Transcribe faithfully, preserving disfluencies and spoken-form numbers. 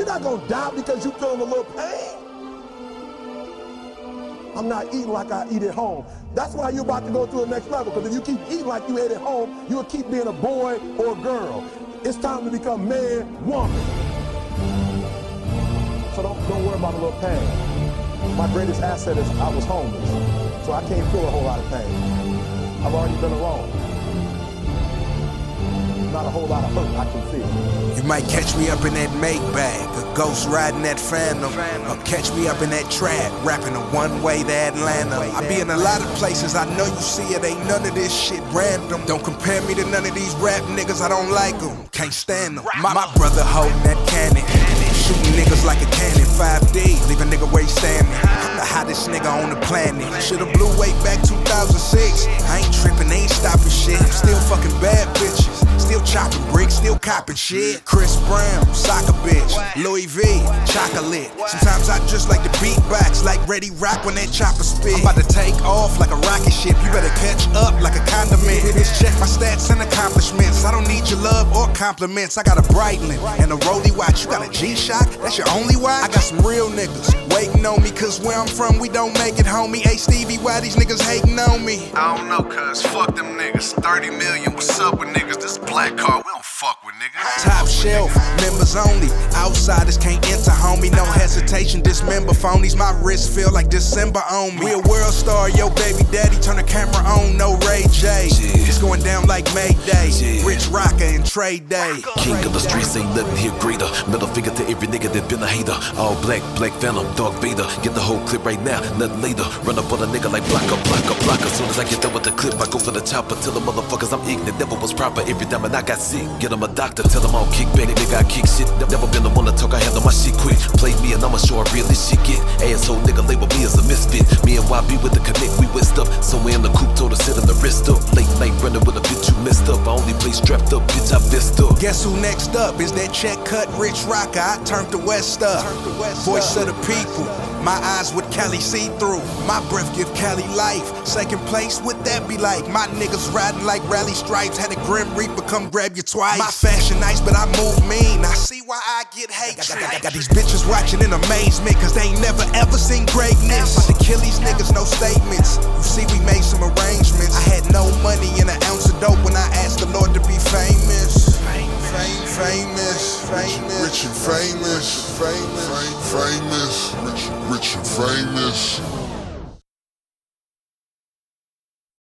not gonna die because you feeling a little pain. I'm not eating like I eat at home. That's why you're about to go to the next level, because if you keep eating like you ate at home, you'll keep being a boy or a girl. It's time to become man, woman. So don't, don't worry about a little pain. My greatest asset is I was homeless, so I can't feel a whole lot of pain. I've already been alone. Not a whole lot of hurt I can feel. You might catch me up in that Maybach, a ghost riding that Phantom, or catch me up in that trap, rapping a one-way to Atlanta. I be in a lot of places, I know you see it, ain't none of this shit random. Don't compare me to none of these rap niggas, I don't like them, can't stand them. My, my brother holding that cannon, shooting niggas like a cannon, five D, leave a nigga where he standing. I'm the hottest nigga on the planet, shoulda blew way back two thousand six. I ain't tripping, they ain't stopping shit, still fucking bad bitches, still chopping bricks, still copping shit. Chris Brown, soccer bitch, Louis V, chocolate. Sometimes I just like to beatbox, like Ready Rock when that chopper spit. I'm about to take off like a rocket ship, you better catch up like a condiment. Bitch, check my stats and accomplishments. I don't need your love or compliments. I got a Breitling and a Rollie watch. You got a G-Shock? That's your only watch? I got some real niggas waiting on me, cause where I'm from, we don't make it, homie. Hey Stevie, why these niggas hating on me? I don't know, cuz fuck them niggas. thirty million, what's up with niggas? This black car, we don't fuck with niggas. Top shelf, members only. Outsiders can't enter, homie. No hesitation, dismember phonies. My wrist feel like December on me. We a world star, yo baby daddy. Turn the camera on, no Ray J. It's going down like Mayday. Rich Rocker and Trade Day. King of the streets, ain't nothing here greater. Middle finger to every nigga that been a hater. All black, black Phantom, Dark Vader. Get the whole clip right now, nothing later. Run up on a nigga like blocker, blocker, blocker. Soon as I get done with the clip, I go for the chopper. Tell the motherfuckers I'm ignorant, never was proper. Every time and I got sick, get him a doctor. Tell him I don't kick back, nigga I kick shit. Never been the one to talk, I handle my shit quick. Play me and I'ma show her real this shit get. Asshole nigga label me as a misfit. Me and Y B with the connect, we whisked up. Somewhere in the coupe, told her sit in the wrist up. Late night running with a bitch you messed up. I only play strapped up, bitch I vest up. Guess who next up? Is that check cut Rich Rocker? I turned the West up. Voice of the people. My eyes with Cali see through. My breath give Cali life. Second place, what that be like? My niggas riding like rally stripes. Had a Grim Reaper come grab you twice. My fashion nice, but I move mean. I see why I get hatred. I got, got these bitches watching in amazement, cause they ain't never ever seen greatness. About to kill these niggas, no statements. You see, we made some arrangements. I had no money and an ounce of dope when I asked the Lord to be famous. Fame, famous, famous, rich and famous, famous, famous, rich, rich and famous.